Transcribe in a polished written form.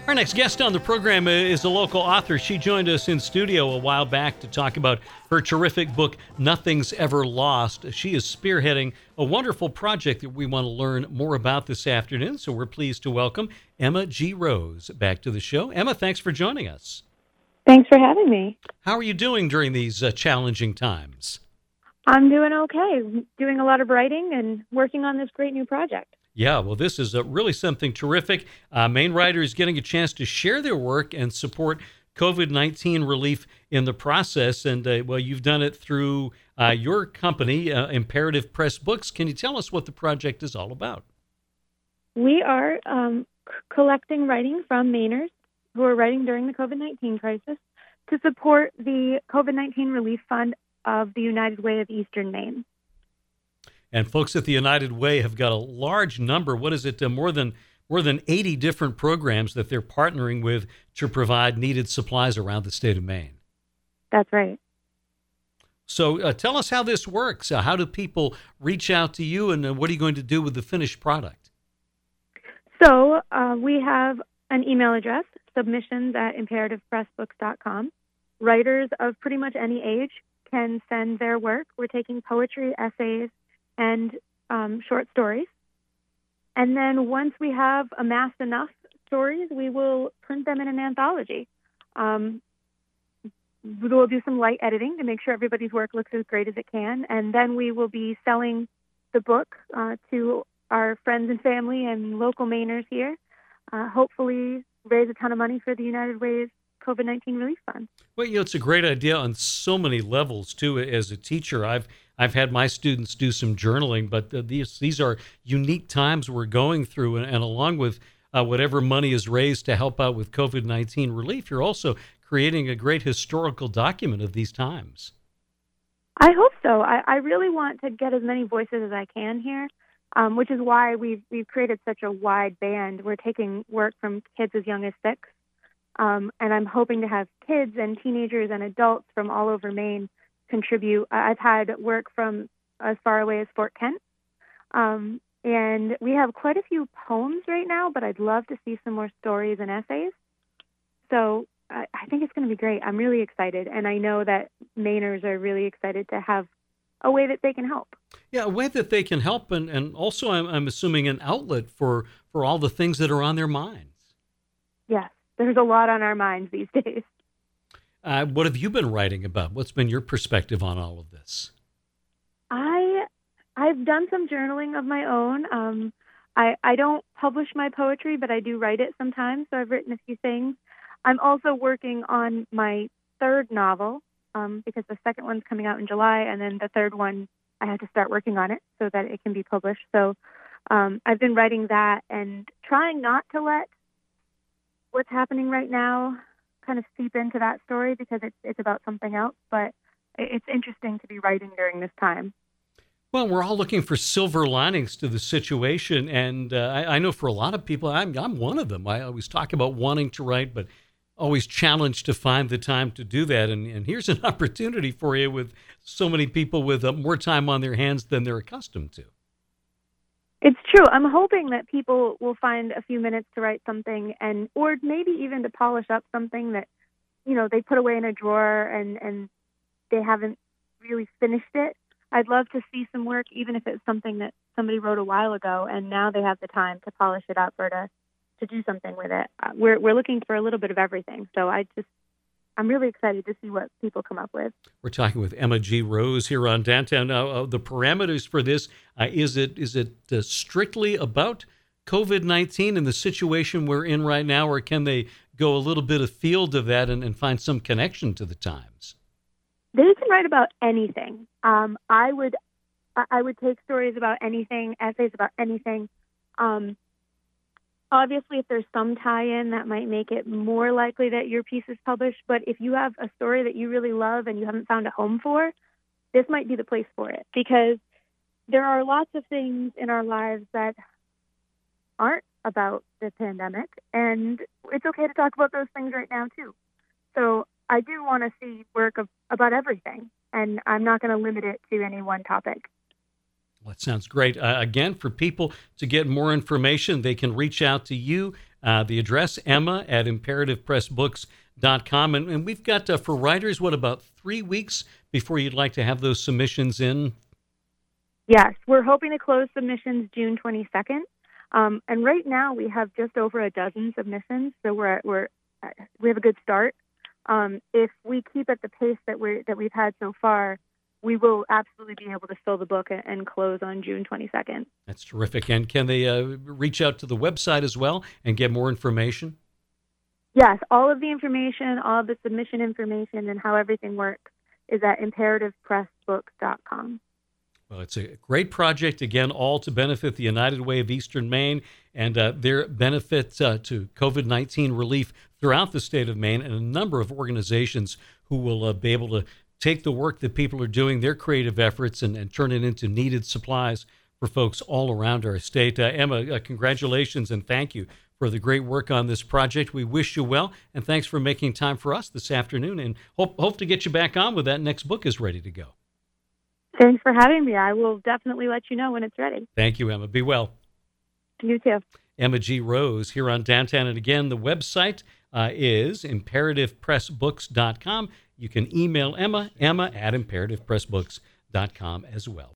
Our next guest on the program is a local author. She joined us in studio a while back to talk about her terrific book, Nothing's Ever Lost. She is spearheading a wonderful project that we want to learn more about this afternoon, so we're pleased to welcome Emma G. Rose back to the show. Emma, thanks for joining us. Thanks for having me. How are you doing during these challenging times? I'm doing okay. Doing a lot of writing and working on this great new project. Yeah, well, this is really something terrific. Maine writers getting a chance to share their work and support COVID-19 relief in the process. And, well, you've done it through your company, Imperative Press Books. Can you tell us what the project is all about? We are collecting writing from Mainers who are writing during the COVID-19 crisis to support the COVID-19 Relief Fund of the United Way of Eastern Maine. And folks at the United Way have got a large number. What is it? More than 80 different programs that they're partnering with to provide needed supplies around the state of Maine. That's right. So tell us how this works. How do people reach out to you, and what are you going to do with the finished product? So we have an email address, submissions@imperativepressbooks.com. Writers of pretty much any age can send their work. We're taking poetry, essays, and short stories. And then once we have amassed enough stories, we will print them in an anthology. We'll do some light editing to make sure everybody's work looks as great as it can. And then we will be selling the book to our friends and family and local Mainers here. Hopefully raise a ton of money for the United Way's COVID-19 Relief Fund. Well, it's a great idea on so many levels, too. As a teacher, I've had my students do some journaling, but these are unique times we're going through, and along with whatever money is raised to help out with COVID-19 relief, you're also creating a great historical document of these times. I hope so. I really want to get as many voices as I can here, which is why we've created such a wide band. We're taking work from kids as young as 6, and I'm hoping to have kids and teenagers and adults from all over Maine contribute. I've had work from as far away as Fort Kent, and we have quite a few poems right now, but I'd love to see some more stories and essays. So I think it's going to be great. I'm really excited, and I know that Mainers are really excited to have a way that they can help. Yeah, a way that they can help, and also I'm assuming an outlet for all the things that are on their minds. Yes, there's a lot on our minds these days. What have you been writing about? What's been your perspective on all of this? I've done some journaling of my own. I don't publish my poetry, but I do write it sometimes, so I've written a few things. I'm also working on my third novel, because the second one's coming out in July, and then the third one, I have to start working on it so that it can be published. So I've been writing that and trying not to let what's happening right now kind of seep into that story, because it's about something else, but it's interesting to be writing during this time. Well, we're all looking for silver linings to the situation, and I know for a lot of people, I'm one of them. I always talk about wanting to write, but always challenged to find the time to do that, and here's an opportunity for you with so many people with more time on their hands than they're accustomed to. It's true. I'm hoping that people will find a few minutes to write something, or maybe even to polish up something that, they put away in a drawer and they haven't really finished it. I'd love to see some work, even if it's something that somebody wrote a while ago, and now they have the time to polish it up or to do something with it. We're looking for a little bit of everything. So I'm really excited to see what people come up with. We're talking with Emma G. Rose here on Downtown. Now, the parameters for this, is it strictly about COVID-19 and the situation we're in right now, or can they go a little bit afield of that and find some connection to the times? They can write about anything. I would take stories about anything, essays about anything. Obviously, if there's some tie-in, that might make it more likely that your piece is published. But if you have a story that you really love and you haven't found a home for, this might be the place for it. Because there are lots of things in our lives that aren't about the pandemic. And it's okay to talk about those things right now, too. So I do want to see work about everything. And I'm not going to limit it to any one topic. Well, that sounds great. Again, for people to get more information, they can reach out to you The address, emma@imperativepressbooks.com. And we've got, for writers, what, about 3 weeks before you'd like to have those submissions in? Yes, we're hoping to close submissions June 22nd. And right now we have just over a dozen submissions, so we have a good start. If we keep at the pace that we've had so far, we will absolutely be able to fill the book and close on June 22nd. That's terrific. And can they reach out to the website as well and get more information? Yes, all of the information, all of the submission information, and how everything works is at imperativepressbooks.com. Well, it's a great project, again, all to benefit the United Way of Eastern Maine and their benefit to COVID-19 relief throughout the state of Maine, and a number of organizations who will be able to take the work that people are doing, their creative efforts, and turn it into needed supplies for folks all around our state. Emma, congratulations and thank you for the great work on this project. We wish you well, and thanks for making time for us this afternoon, and hope to get you back on when that next book is ready to go. Thanks for having me. I will definitely let you know when it's ready. Thank you, Emma. Be well. You too. Emma G. Rose here on Downtown. And again, the website is imperativepressbooks.com. You can email Emma at imperativepressbooks.com as well.